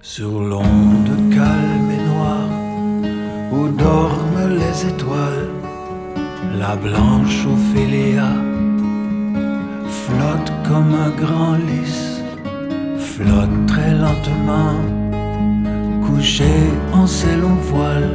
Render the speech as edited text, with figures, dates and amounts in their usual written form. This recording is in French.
Sur l'onde calme et noire où dorment les étoiles, la blanche Ophélia flotte comme un grand lys, flotte très lentement, couchée en ses longs voiles.